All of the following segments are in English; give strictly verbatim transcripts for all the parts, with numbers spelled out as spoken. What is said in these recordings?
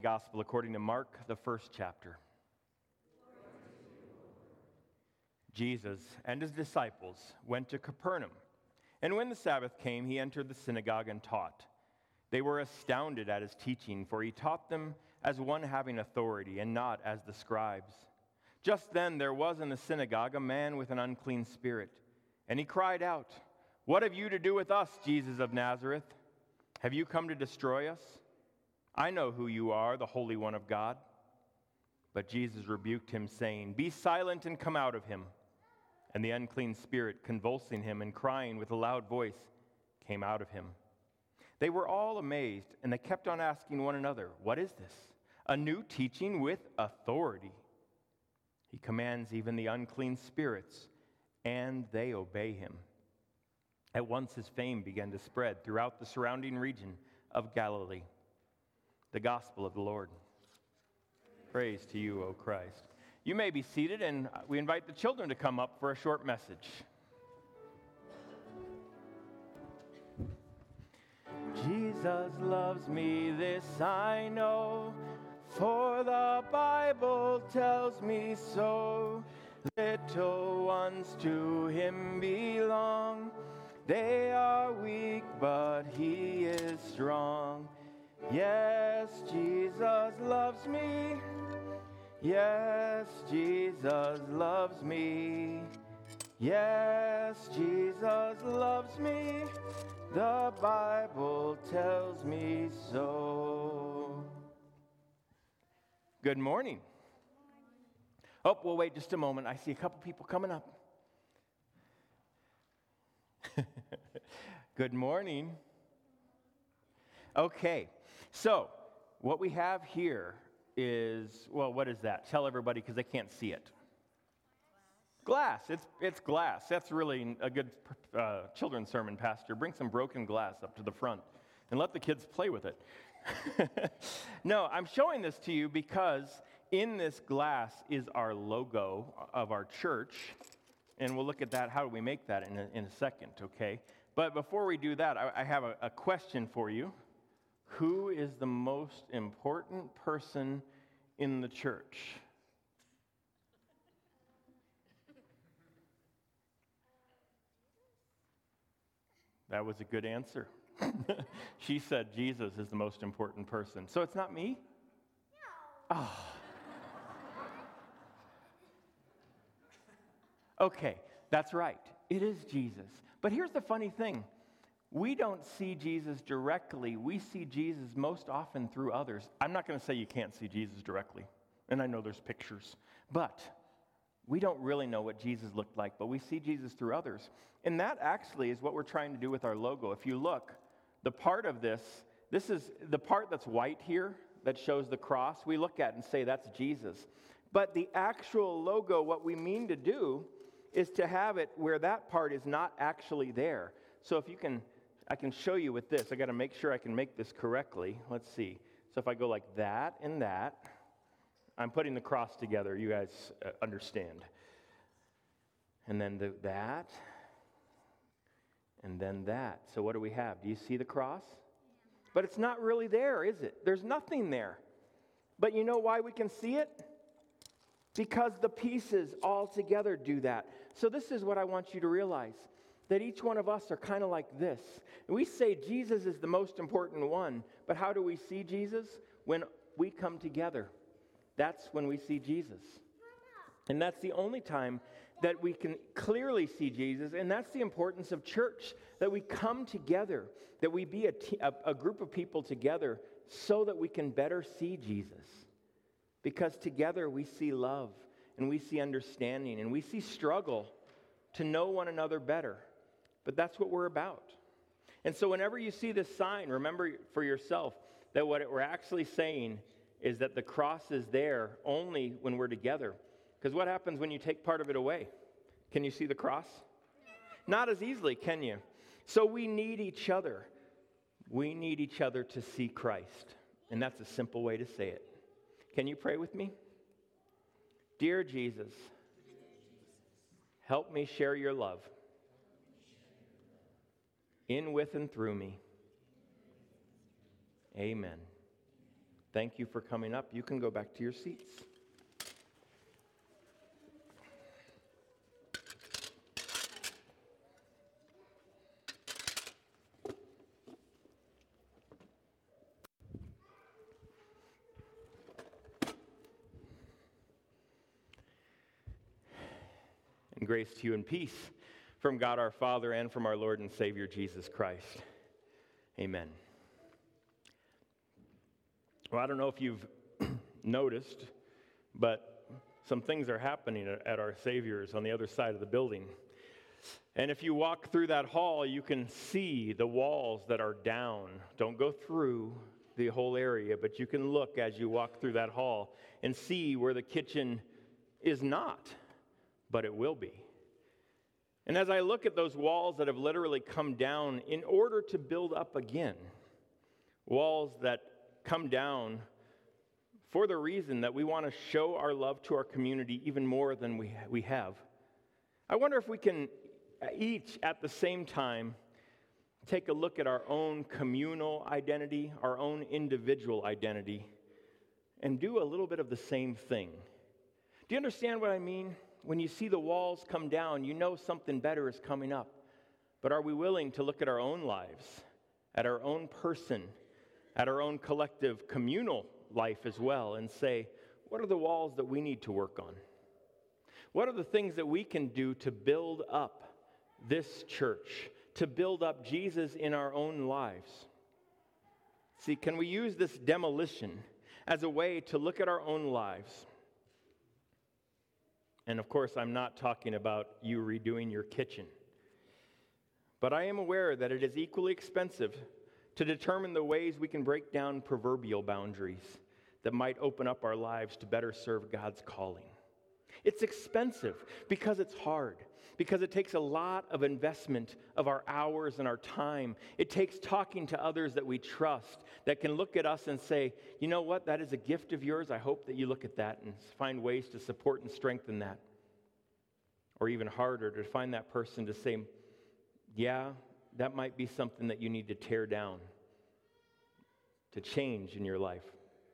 Gospel according to Mark, the first chapter. Jesus and his disciples went to Capernaum, and when the Sabbath came, he entered the synagogue and taught. They were astounded at his teaching, for he taught them as one having authority and not as the scribes. Just then there was in the synagogue a man with an unclean spirit, and he cried out, "What have you to do with us, Jesus of Nazareth? Have you come to destroy us? I know who you are, the Holy One of God." But Jesus rebuked him, saying, "Be silent and come out of him." And the unclean spirit, convulsing him and crying with a loud voice, came out of him. They were all amazed, and they kept on asking one another, "What is this? A new teaching with authority. He commands even the unclean spirits, and they obey him." At once his fame began to spread throughout the surrounding region of Galilee. The gospel of the Lord. Praise to you, O Christ. You may be seated, and we invite the children to come up for a short message. Jesus loves me, this I know, for the Bible tells me so. Little ones to him belong. They are weak, but he is strong. Yes, Jesus loves me. Yes, Jesus loves me. Yes, Jesus loves me. The Bible tells me so. Good morning. Oh, we'll wait just a moment. I see a couple people coming up. Good morning. Okay. So, what we have here is, well, what is that? Tell everybody because they can't see it. Glass. It's it's glass. That's really a good uh, children's sermon, Pastor. Bring some broken glass up to the front and let the kids play with it. No, I'm showing this to you because in this glass is our logo of our church, and we'll look at that. How do we make that in a, in a second, okay? But before we do that, I, I have a, a question for you. Who is the most important person in the church? That was a good answer. She said Jesus is the most important person. So it's not me? No. Oh. Okay, that's right. It is Jesus. But here's the funny thing. We don't see Jesus directly. We see Jesus most often through others. I'm not going to say you can't see Jesus directly, and I know there's pictures, but we don't really know what Jesus looked like, but we see Jesus through others. And that actually is what we're trying to do with our logo. If you look, the part of this, this is the part that's white here that shows the cross, we look at and say that's Jesus. But the actual logo, what we mean to do is to have it where that part is not actually there. So if you can, I can show you with this. I got to make sure I can make this correctly. Let's see. So if I go like that and that, I'm putting the cross together. You guys uh, understand. And then the, that, and then that. So what do we have? Do you see the cross? But it's not really there, is it? There's nothing there. But you know why we can see it? Because the pieces all together do that. So this is what I want you to realize. That each one of us are kind of like this. We say Jesus is the most important one, but how do we see Jesus? When we come together. That's when we see Jesus. And that's the only time that we can clearly see Jesus, and that's the importance of church, that we come together, that we be a, t- a, a group of people together so that we can better see Jesus. Because together we see love, and we see understanding, and we see struggle to know one another better. But that's what we're about. And so whenever you see this sign, remember for yourself that what we're actually saying is that the cross is there only when we're together. Because what happens when you take part of it away? Can you see the cross? Not as easily, can you? So we need each other. We need each other to see Christ. And that's a simple way to say it. Can you pray with me? Dear Jesus, help me share your love in, with, and through me. Amen. Thank you for coming up. You can go back to your seats. And grace to you and peace from God our Father and from our Lord and Savior Jesus Christ. Amen. Well, I don't know if you've noticed, but some things are happening at our Savior's on the other side of the building. And if you walk through that hall, you can see the walls that are down. Don't go through the whole area, but you can look as you walk through that hall and see where the kitchen is not, but it will be. And as I look at those walls that have literally come down in order to build up again, walls that come down for the reason that we want to show our love to our community even more than we, we have. I wonder if we can each at the same time take a look at our own communal identity, our own individual identity, and do a little bit of the same thing. Do you understand what I mean? When you see the walls come down, you know something better is coming up. But are we willing to look at our own lives, at our own person, at our own collective communal life as well, and say, what are the walls that we need to work on? What are the things that we can do to build up this church, to build up Jesus in our own lives? See, can we use this demolition as a way to look at our own lives? And of course, I'm not talking about you redoing your kitchen. But I am aware that it is equally expensive to determine the ways we can break down proverbial boundaries that might open up our lives to better serve God's calling. It's expensive because it's hard, because it takes a lot of investment of our hours and our time. It takes talking to others that we trust, that can look at us and say, you know what, that is a gift of yours. I hope that you look at that and find ways to support and strengthen that. Or even harder, to find that person to say, yeah, that might be something that you need to tear down, to change in your life.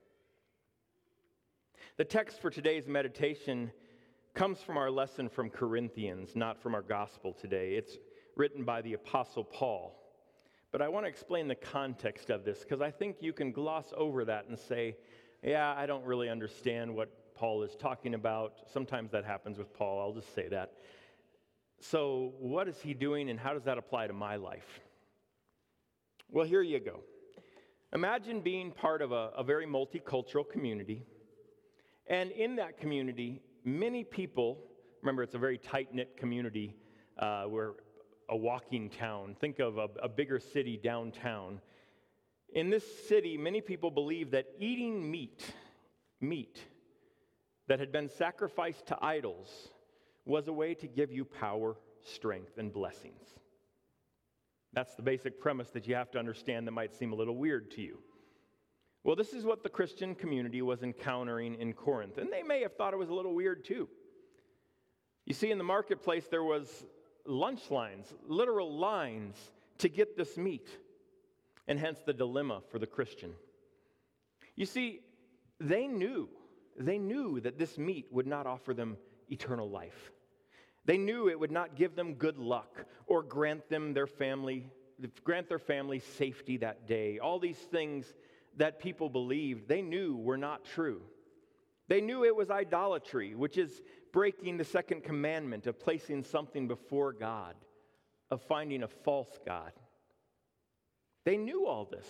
The text for today's meditation comes from our lesson from Corinthians, not from our gospel today. It's written by the Apostle Paul. But I want to explain the context of this, because I think you can gloss over that and say, yeah, I don't really understand what Paul is talking about. Sometimes that happens with Paul, I'll just say that. So what is he doing, and how does that apply to my life? Well, here you go. Imagine being part of a, a very multicultural community, and in that community, many people, remember it's a very tight-knit community, uh, we're a walking town. Think of a, a bigger city downtown. In this city, many people believe that eating meat, meat that had been sacrificed to idols, was a way to give you power, strength, and blessings. That's the basic premise that you have to understand that might seem a little weird to you. Well, this is what the Christian community was encountering in Corinth, and they may have thought it was a little weird too. You see, in the marketplace, there was lunch lines, literal lines to get this meat, and hence the dilemma for the Christian. You see, they knew, they knew that this meat would not offer them eternal life. They knew it would not give them good luck or grant them their family, grant their family safety that day. All these things that people believed, they knew were not true. They knew it was idolatry, which is breaking the second commandment of placing something before God, of finding a false God. They knew all this.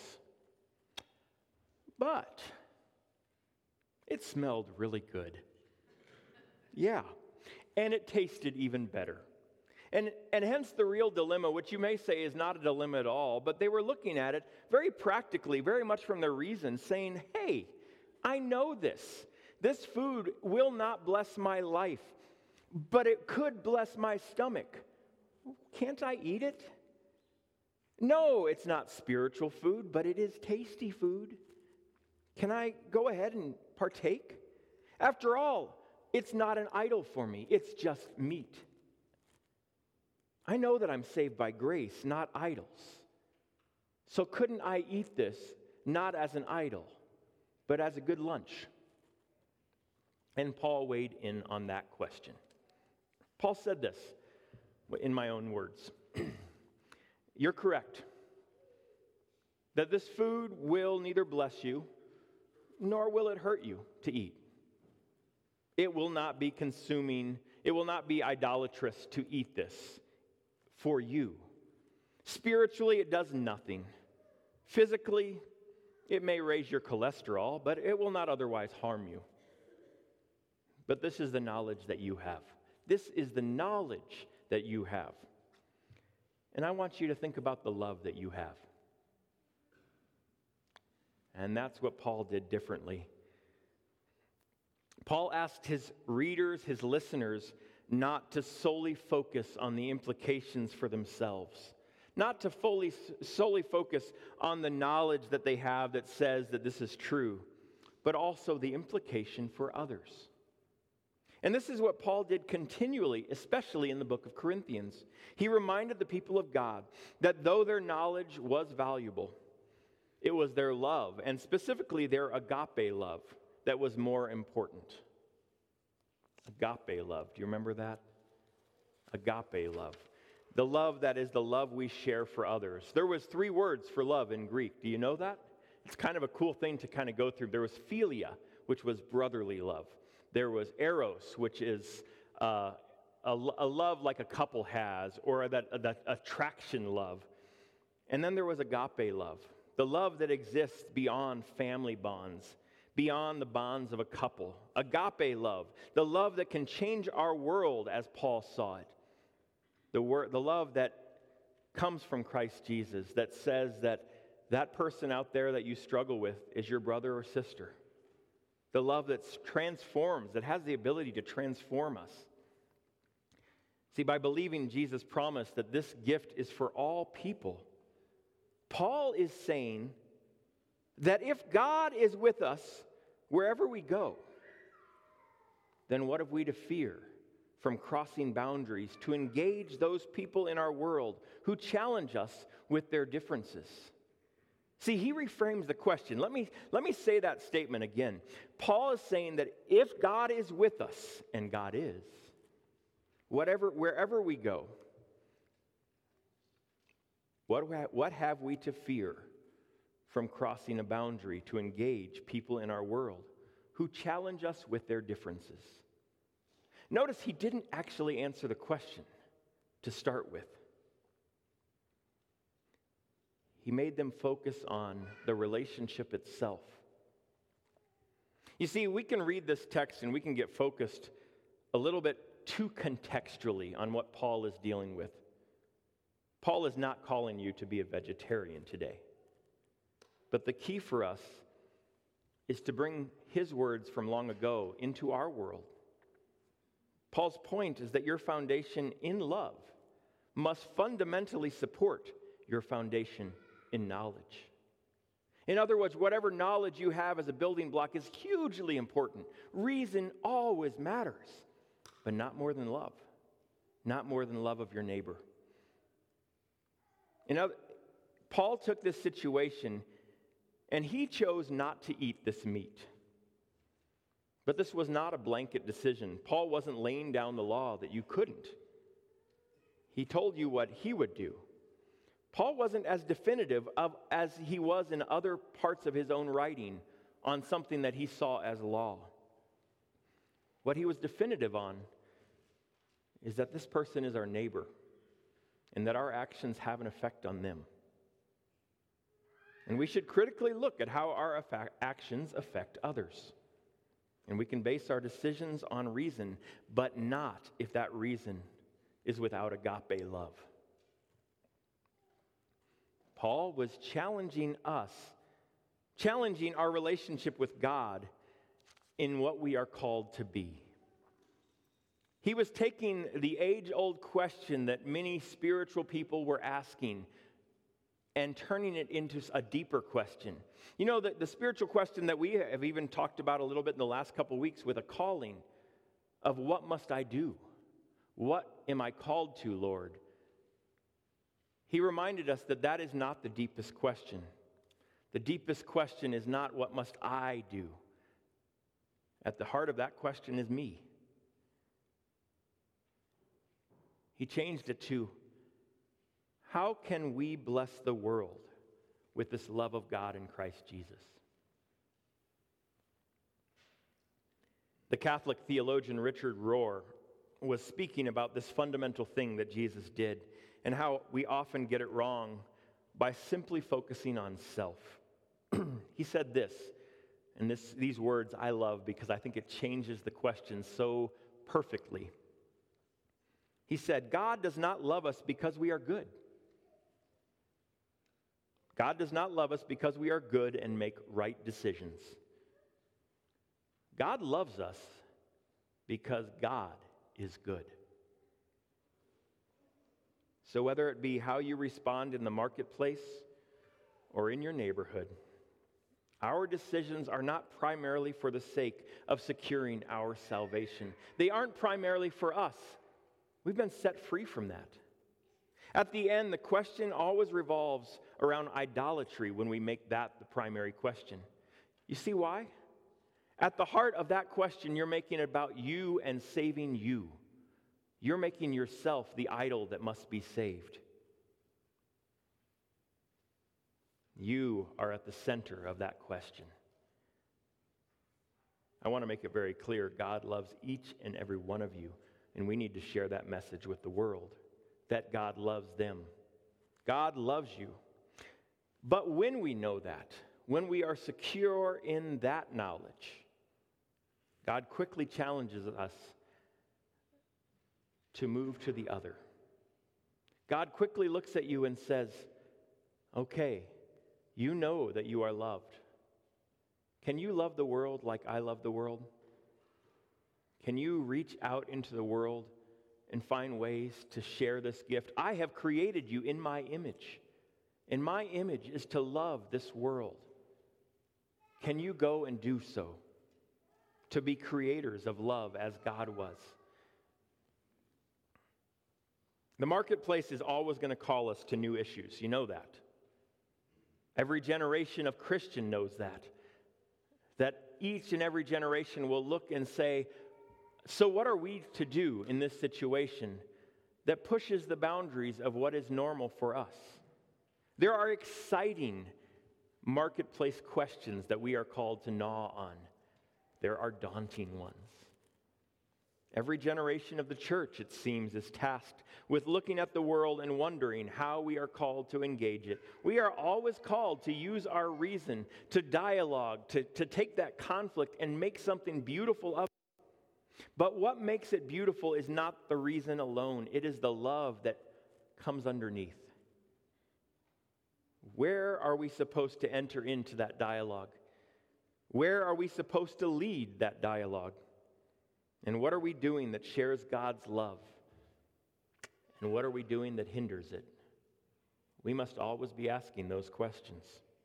But it smelled really good. Yeah. And it tasted even better. And, and hence the real dilemma, which you may say is not a dilemma at all, but they were looking at it very practically, very much from their reason, saying, hey, I know this. This food will not bless my life, but it could bless my stomach. Can't I eat it? No, it's not spiritual food, but it is tasty food. Can I go ahead and partake? After all, it's not an idol for me. It's just meat. I know that I'm saved by grace, not idols. So couldn't I eat this not as an idol, but as a good lunch. And Paul weighed in on that question. Paul said this in my own words. You're correct that this food will neither bless you nor will it hurt you to eat. It will not be consuming, it will not be idolatrous to eat this for you. Spiritually, it does nothing. Physically, it may raise your cholesterol, but it will not otherwise harm you. But this is the knowledge that you have. This is the knowledge that you have. And I want you to think about the love that you have. And that's what Paul did differently. Paul asked his readers, his listeners, not to solely focus on the implications for themselves, not to fully, solely focus on the knowledge that they have that says that this is true, but also the implication for others. And this is what Paul did continually, especially in the book of Corinthians. He reminded the people of God that though their knowledge was valuable, it was their love, and specifically their agape love, that was more important. Agape love. Do you remember that? Agape love. The love that is the love we share for others. There was three words for love in Greek. Do you know that? It's kind of a cool thing to kind of go through. There was philia, which was brotherly love. There was eros, which is uh, a, a love like a couple has, or that, that attraction love. And then there was agape love, the love that exists beyond family bonds, beyond the bonds of a couple. Agape love, the love that can change our world as Paul saw it. The, word, the love that comes from Christ Jesus, that says that that person out there that you struggle with is your brother or sister. The love that transforms, that has the ability to transform us. See, by believing Jesus' promise that this gift is for all people, Paul is saying that if God is with us wherever we go, then what have we to fear from crossing boundaries to engage those people in our world who challenge us with their differences? See, he reframes the question. Let me, let me say that statement again. Paul is saying that if God is with us, and God is, whatever, wherever we go, what, what have we to fear from crossing a boundary to engage people in our world who challenge us with their differences? Notice he didn't actually answer the question to start with. He made them focus on the relationship itself. You see, we can read this text and we can get focused a little bit too contextually on what Paul is dealing with. Paul is not calling you to be a vegetarian today. But the key for us is to bring his words from long ago into our world. Paul's point is that your foundation in love must fundamentally support your foundation in knowledge. In other words, whatever knowledge you have as a building block is hugely important. Reason always matters, but not more than love. Not more than love of your neighbor. In other, Paul took this situation and he chose not to eat this meat. But this was not a blanket decision. Paul wasn't laying down the law that you couldn't. He told you what he would do. Paul wasn't as definitive of, as he was in other parts of his own writing on something that he saw as law. What he was definitive on is that this person is our neighbor and that our actions have an effect on them. And we should critically look at how our affa- actions affect others. And we can base our decisions on reason, but not if that reason is without agape love. Paul was challenging us, challenging our relationship with God in what we are called to be. He was taking the age-old question that many spiritual people were asking and turning it into a deeper question. You know, the, the spiritual question that we have even talked about a little bit in the last couple of weeks with a calling of what must I do? What am I called to, Lord? He reminded us that that is not the deepest question. The deepest question is not, what must I do? At the heart of that question is me. He changed it to, how can we bless the world with this love of God in Christ Jesus? The Catholic theologian Richard Rohr was speaking about this fundamental thing that Jesus did and how we often get it wrong by simply focusing on self. He said this, and this, these words I love because I think it changes the question so perfectly. He said, God does not love us because we are good. God does not love us because we are good and make right decisions. God loves us because God is good. So whether it be how you respond in the marketplace or in your neighborhood, our decisions are not primarily for the sake of securing our salvation. They aren't primarily for us. We've been set free from that. At the end, the question always revolves around idolatry when we make that the primary question. You see why? At the heart of that question, you're making it about you and saving you. You're making yourself the idol that must be saved. You are at the center of that question. I want to make it very clear, God loves each and every one of you, and we need to share that message with the world, that God loves them. God loves you. But when we know that, when we are secure in that knowledge, God quickly challenges us to move to the other. God quickly looks at you and says, okay, you know that you are loved. Can you love the world like I love the world? Can you reach out into the world and find ways to share this gift? I have created you in my image, and my image is to love this world. Can you go and do so? To be creators of love as God was. The marketplace is always going to call us to new issues. You know that. Every generation of Christian knows that. That each and every generation will look and say, so what are we to do in this situation that pushes the boundaries of what is normal for us? There are exciting marketplace questions that we are called to gnaw on. There are daunting ones. Every generation of the church, it seems, is tasked with looking at the world and wondering how we are called to engage it. We are always called to use our reason, to dialogue, to, to take that conflict and make something beautiful of it. But what makes it beautiful is not the reason alone. It is the love that comes underneath. Where are we supposed to enter into that dialogue? Where are we supposed to lead that dialogue? And what are we doing that shares God's love? And what are we doing that hinders it? We must always be asking those questions.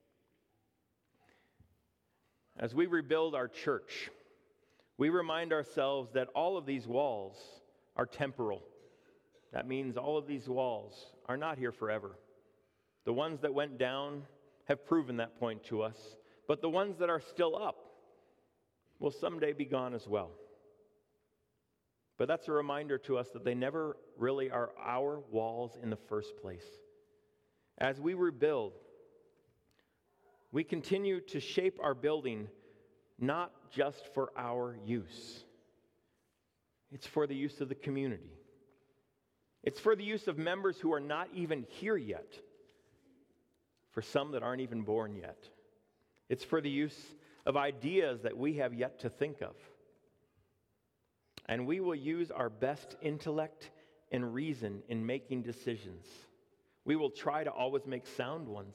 As we rebuild our church, we remind ourselves that all of these walls are temporal. That means all of these walls are not here forever. The ones that went down have proven that point to us, but the ones that are still up will someday be gone as well. But that's a reminder to us that they never really are our walls in the first place. As we rebuild, we continue to shape our building not just for our use. It's for the use of the community. It's for the use of members who are not even here yet. For some that aren't even born yet. It's for the use of ideas that we have yet to think of. And we will use our best intellect and reason in making decisions. We will try to always make sound ones.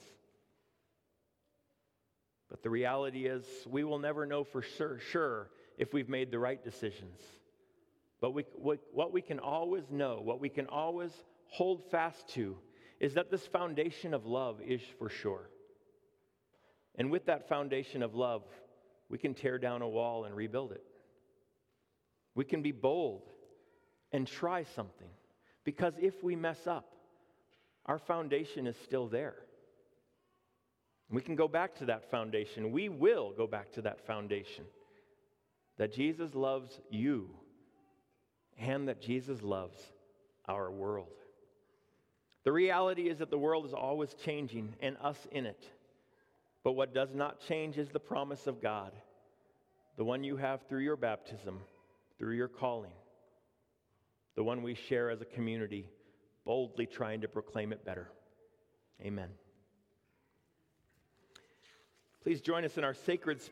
But the reality is, we will never know for sure, sure if we've made the right decisions. But we, what we can always know, what we can always hold fast to, is that this foundation of love is for sure. And with that foundation of love, we can tear down a wall and rebuild it. We can be bold and try something. Because if we mess up, our foundation is still there. We can go back to that foundation. We will go back to that foundation. That Jesus loves you and that Jesus loves our world. The reality is that the world is always changing and us in it. But what does not change is the promise of God, the one you have through your baptism, through your calling, the one we share as a community, boldly trying to proclaim it better. Amen. Please join us in our sacred